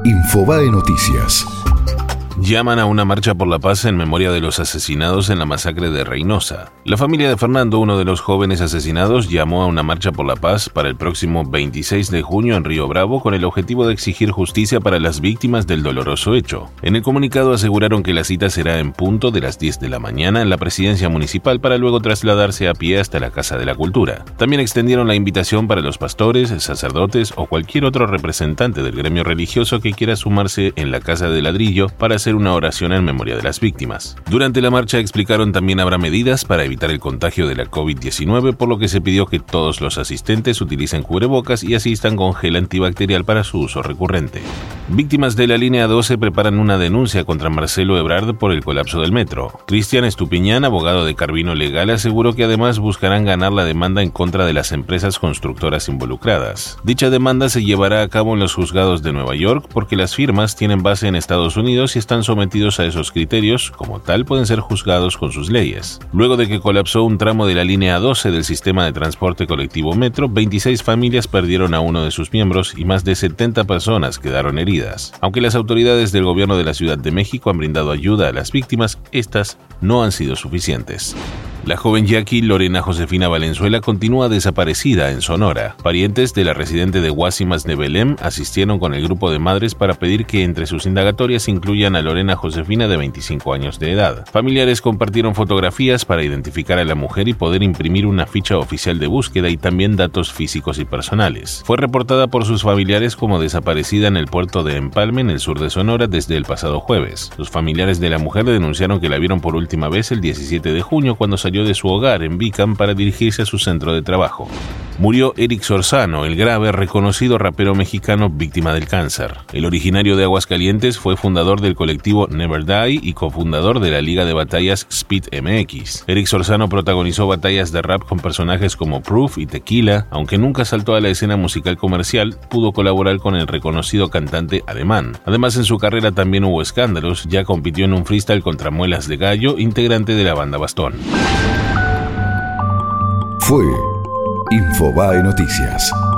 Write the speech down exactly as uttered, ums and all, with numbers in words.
Infobae Noticias. Llaman a una marcha por la paz en memoria de los asesinados en la masacre de Reynosa. La familia de Fernando, uno de los jóvenes asesinados, llamó a una marcha por la paz para el próximo veintiséis de junio en Río Bravo con el objetivo de exigir justicia para las víctimas del doloroso hecho. En el comunicado aseguraron que la cita será en punto de las diez de la mañana en la presidencia municipal para luego trasladarse a pie hasta la Casa de la Cultura. También extendieron la invitación para los pastores, sacerdotes o cualquier otro representante del gremio religioso que quiera sumarse en la Casa de Ladrillo para hacer una oración en memoria de las víctimas. Durante la marcha explicaron también habrá medidas para evitar el contagio de la covid diecinueve, por lo que se pidió que todos los asistentes utilicen cubrebocas y asistan con gel antibacterial para su uso recurrente. Víctimas de la línea doce preparan una denuncia contra Marcelo Ebrard por el colapso del metro. Cristian Estupiñán, abogado de Carvino Legal, aseguró que además buscarán ganar la demanda en contra de las empresas constructoras involucradas. Dicha demanda se llevará a cabo en los juzgados de Nueva York porque las firmas tienen base en Estados Unidos y están sometidos a esos criterios, como tal pueden ser juzgados con sus leyes. Luego de que colapsó un tramo de la línea doce del sistema de transporte colectivo Metro, veintiséis familias perdieron a uno de sus miembros y más de setenta personas quedaron heridas. Aunque las autoridades del gobierno de la Ciudad de México han brindado ayuda a las víctimas, estas no han sido suficientes. La joven Jackie Lorena Josefina Valenzuela continúa desaparecida en Sonora. Parientes de la residente de Guasimas de Belém asistieron con el grupo de madres para pedir que entre sus indagatorias incluyan a Lorena Josefina de veinticinco años de edad. Familiares compartieron fotografías para identificar a la mujer y poder imprimir una ficha oficial de búsqueda y también datos físicos y personales. Fue reportada por sus familiares como desaparecida en el puerto de Empalme, en el sur de Sonora, desde el pasado jueves. Los familiares de la mujer denunciaron que la vieron por última vez el diecisiete de junio cuando salió de su hogar en Vicam para dirigirse a su centro de trabajo. Murió Eric Sorzano, el grave, reconocido rapero mexicano víctima del cáncer. El originario de Aguascalientes fue fundador del colectivo Never Die y cofundador de la liga de batallas Speed M X. Eric Sorzano protagonizó batallas de rap con personajes como Proof y Tequila. Aunque nunca saltó a la escena musical comercial, pudo colaborar con el reconocido cantante alemán. Además, en su carrera también hubo escándalos, ya compitió en un freestyle contra Muelas de Gallo, integrante de la banda Bastón. Fue Infobae Noticias.